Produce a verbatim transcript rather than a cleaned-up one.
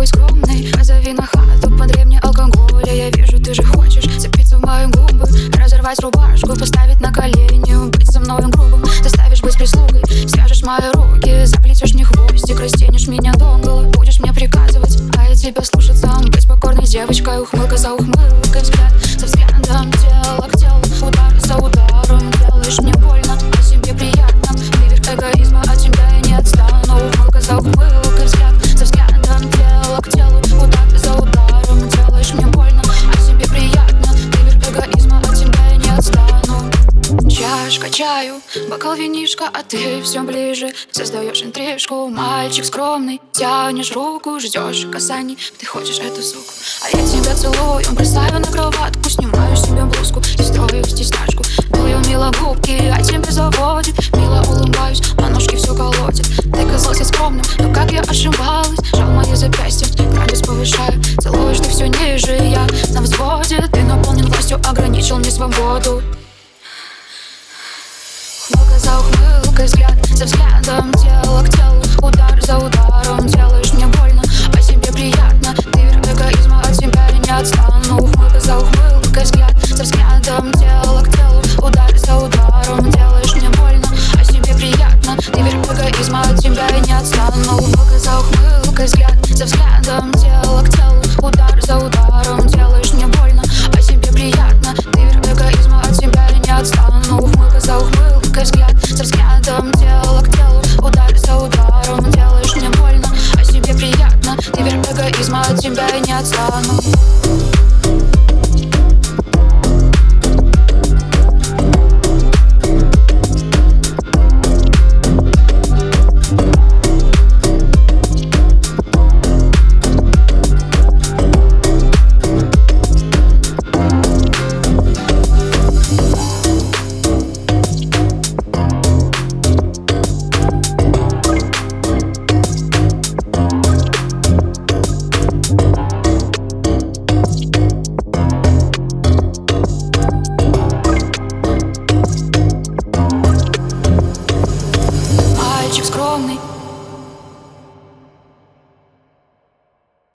такой скромный. Позови на хату, подари мне алкоголя. Я вижу, ты же хочешь цепиться в мои губы, разорвать рубашку, поставить на колени, быть со мной грубым. Заставишь быть прислугой, свяжешь мои руки, заплетешь мне хвостик, растянешь меня догола. Будешь мне приказывать, а я тебя слушаться, быть покорной девочкой. Ухмылка за ухмылкой, взгляд за взглядом, тело к телу, удар за ударом. Делаешь мне больно, а себе приятно. Ты верх эгоизма, от тебя я не отстану. Ухмылка за ухмылкой, взгляд за взглядом, тело к телу, удар за ударом. Делаешь мне больно, а себе приятно. Ты верх эгоизма, от тебя я не отстану. Чашка чаю, бокал винишка, а ты все ближе. Создаешь интрижку, мальчик скромный. Тянешь руку, ждешь касаний. Ты хочешь эту суку, а я тебя целую. Бросаю на кроватку, снимаю себе блузку и строю стесняшку. Дую мило губки, а тебя заводит. Мило улыбаюсь, а ножки все колотит. Ты казался скромным, но как я ошибалась. Жал мои запястья, градус повышаю. Целуешь ты все ниже, я на взводе. Ты наполнен властью, ограничил мне свободу. Ухмылка за ухмылкой, взгляд за взглядом, тело к телу, удар за ударом. Делаешь мне больно, а себе приятно. Ты верх эгоизма, от тебя я не отстану. Ухмылка за ухмылкой, взгляд за взглядом, тело к телу, удар за ударом. Делаешь мне больно, а себе приятно. Ты верх эгоизма, от тебя я не отстану. Ухмылка за ухмылкой, взгляд за взглядом, тело к телу, удар за ударом. Делаешь мне больно, а себе приятно. Ты верх эгоизма, от тебя я не отстану. Ухмылка за ухмылкой, взгляд за взглядом, тело к телу, удар за ударом. Делаешь мне больно, а себе приятно. Ты верх эгоизма, от тебя я не отстану.